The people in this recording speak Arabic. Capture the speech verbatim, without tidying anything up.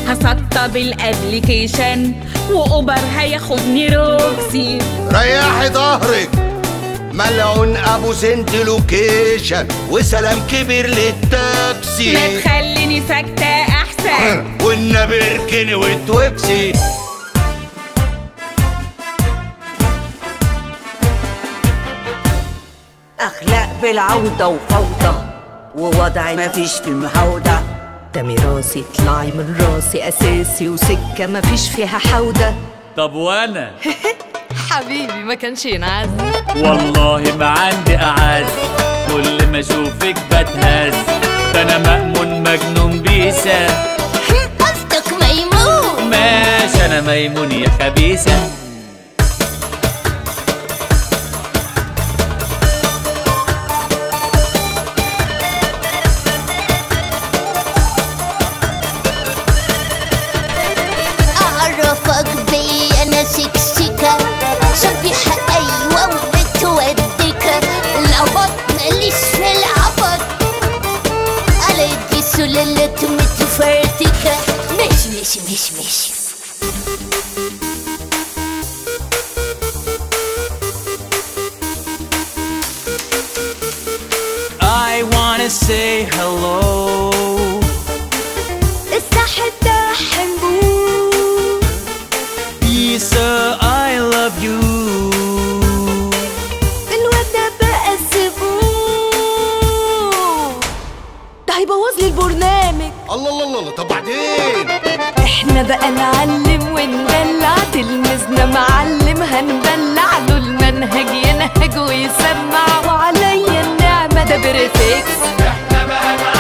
هسطب الابليكيشن واوبر هياخدني روكسي. ريحي ظهرك، ملعون ابو سنت لوكيشن وسلام كبير للتاكسي. ما تخليني ساكتة احسن والنبي اركني وتوكسي. اخلاق بالعودة وفوضى ووضعي مفيش في محاوضة. ده ميراثي طلعي من راسي اساسي وسكة مفيش فيها حودة. طب وانا حبيبي ما كانش ينعز والله ما عندي اعز، كل ما اشوفك بتهز. ده انا مأمون مجنون بيسة. قصدك ميمون؟ ماشي انا ميمون يا خبيثة. اعرفك بي انا سكسكة شبيحة ايوه وبتودك. العبط ماليش في العبط، على يدي سلالة متفرتكة. ماشي ماشي ماشي ماشي. I wanna say hello. استحدى حنبوه Lisa I love you. الواد ده بقى الزبون، ده هيبوظ لي البرنامج. الله الله الله. طب بعدين احنا بقى نعلم وندلع، تلميذنا معلم هنبلع له المنهج ينهج ويسمع، وعليا النعمة ده بريفكس. احنا بقى